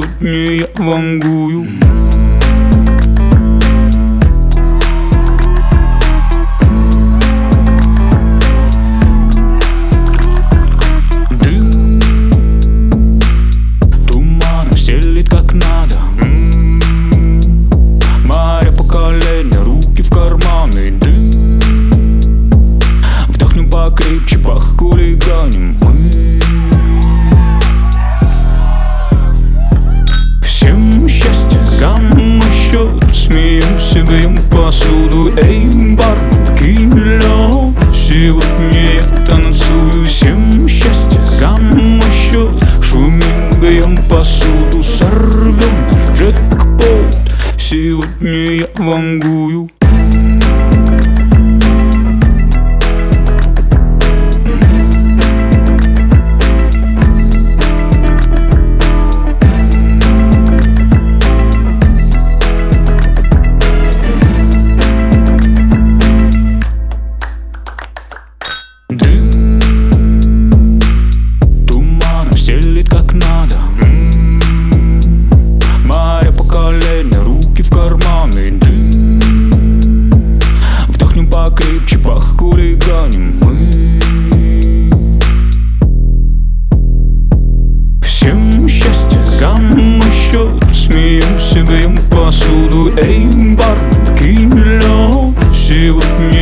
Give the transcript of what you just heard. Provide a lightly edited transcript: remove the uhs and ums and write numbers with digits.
Сегодня я вангую. Туман стелит как надо. Море по колено, руки в карманы. Вдохнем покрепче, похулиганим мы. Всем счастье за мой счет. Смеемся, греем посуду. Эй, бармен, кинь лёд. Сегодня я танцую. Всем счастье за мой счет. Шумим, греем посуду. Сорвем наш джекпот. Сегодня я вангую. Туман стелит как надо. Море по колено, руки в карманы. Вдохнем покрепче, похулиганим мы. Всем счастье за мой счет. Смеемся, греем посуду. Эй, бармен, кинь лёд. Сегодня